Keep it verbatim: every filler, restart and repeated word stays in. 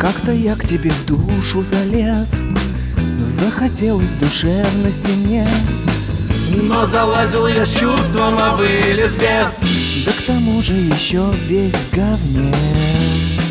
Как-то я к тебе в душу залез, захотелось душевности мне, но залазил я с чувством, а вылез без. да к тому же еще весь в говне.